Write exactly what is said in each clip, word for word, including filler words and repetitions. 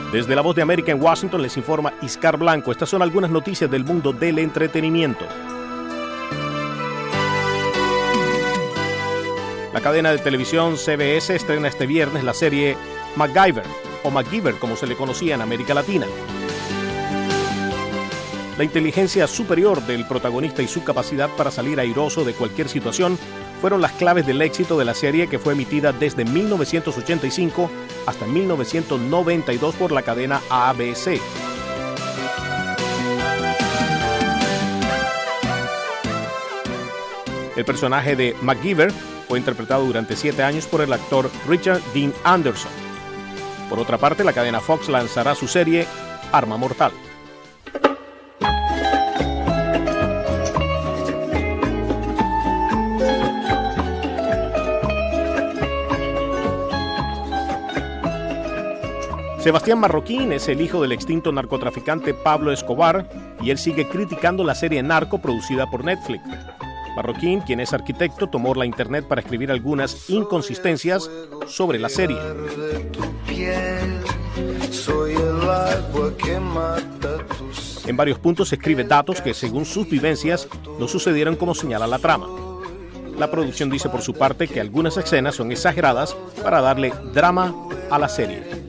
Desde La Voz de América en Washington les informa Iscar Blanco. Estas son algunas noticias del mundo del entretenimiento. La cadena de televisión C B S estrena este viernes la serie MacGyver, o MacGyver como se le conocía en América Latina. La inteligencia superior del protagonista y su capacidad para salir airoso de cualquier situación fueron las claves del éxito de la serie, que fue emitida desde mil novecientos ochenta y cinco hasta mil novecientos noventa y dos por la cadena A B C. El personaje de MacGyver fue interpretado durante siete años por el actor Richard Dean Anderson. Por otra parte, la cadena Fox lanzará su serie Arma Mortal. Sebastián Marroquín es el hijo del extinto narcotraficante Pablo Escobar y él sigue criticando la serie Narco producida por Netflix. Marroquín, quien es arquitecto, tomó la internet para escribir algunas inconsistencias sobre la serie. En varios puntos escribe datos que, según sus vivencias, no sucedieron como señala la trama. La producción dice por su parte que algunas escenas son exageradas para darle drama a la serie.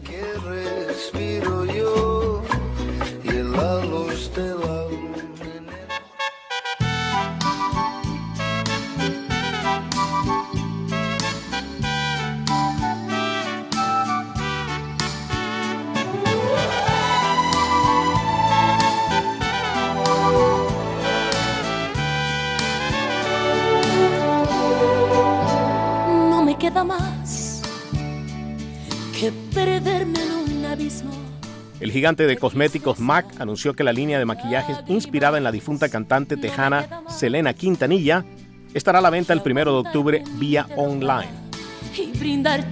Queda más que perderme en un abismo. El gigante de cosméticos M A C anunció que la línea de maquillajes inspirada en la difunta cantante tejana Selena Quintanilla estará a la venta el primero de octubre vía online. Y brindarte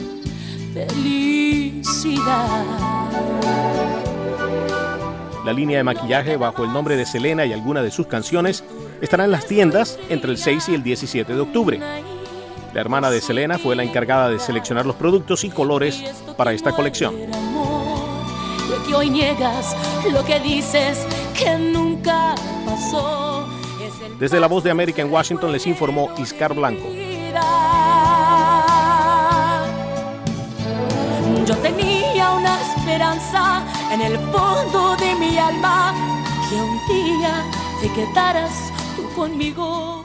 felicidad. La línea de maquillaje bajo el nombre de Selena y algunas de sus canciones estará en las tiendas entre el seis y el diecisiete de octubre. La hermana de Selena fue la encargada de seleccionar los productos y colores para esta colección. Que hoy niegas lo que dices que nunca pasó. Desde La Voz de América en Washington les informó Iscar Blanco. Yo tenía una esperanza en el fondo de mi alma, que un día te quedaras tú conmigo.